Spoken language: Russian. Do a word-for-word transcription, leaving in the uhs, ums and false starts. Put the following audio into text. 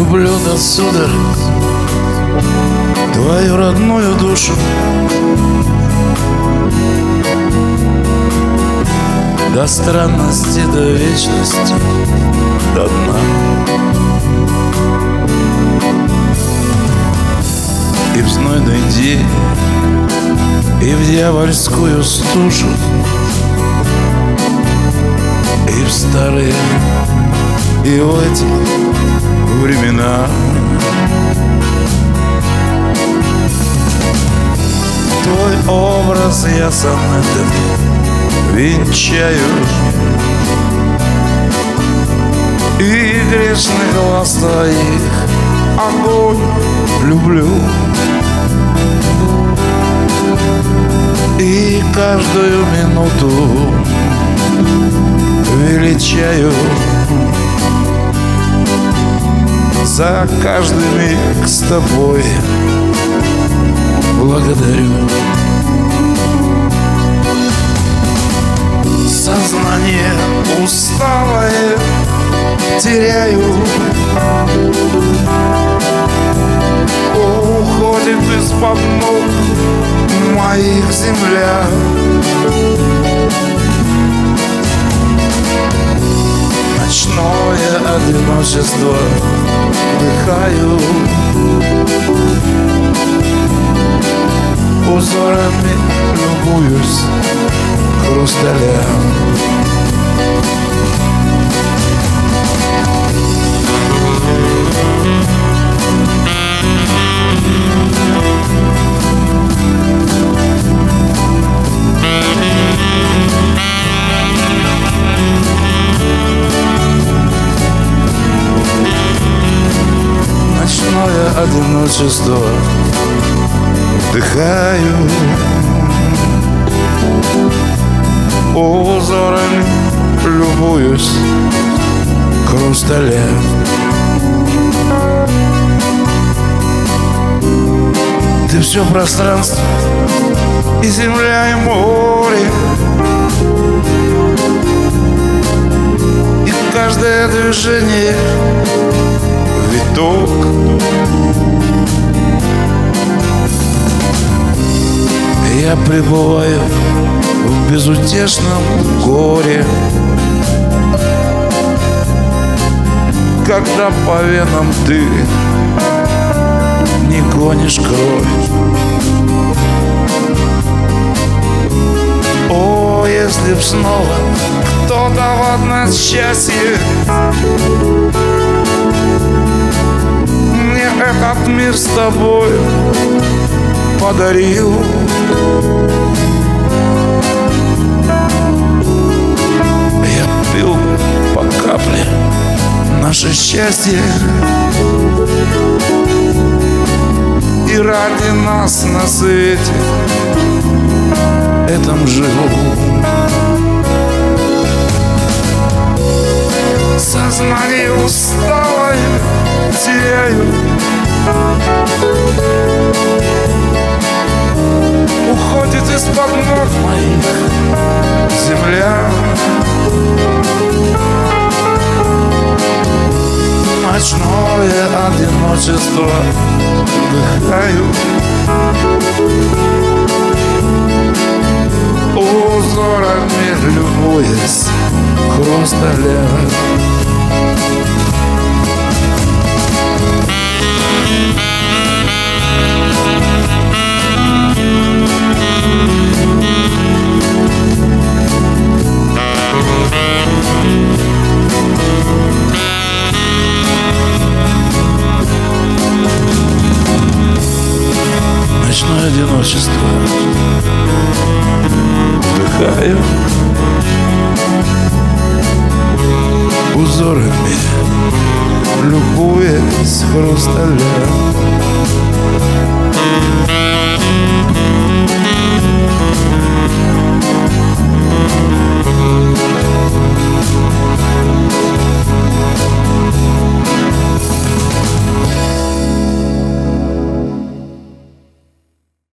Люблю до судорог твою родную душу, до странности, до вечности, до дна. И в знойный день, и в дьявольскую стужу, и в старые, и в эти времена. Твой образ я сонетом венчаю, и грешных глаз твоих огонь люблю, и каждую минуту величаю. За каждый миг с тобой благодарю. Сознание усталое теряю, уходит из-под ног моих земля. Ночное одиночество вдыхаю, узорами любуюсь хрусталя. Ночное одиночество вдыхаю, узорами любуюсь хрусталя. Ты все пространство, и земля, и море, и каждое движение виток. Я пребываю в безутешном горе, когда по венам ты не гонишь кровь. О, если б снова кто-то в одно счастье мне этот мир с тобою подарил. Я пил по капле наше счастье, и ради нас на свете этом живу. Сознание усталое теряю, уходит из-под ног моих земля. Ночное одиночество вдыхаю, узорами любуясь хрусталя. Ночное одиночество вдыхаю, узорами любуясь хрусталя.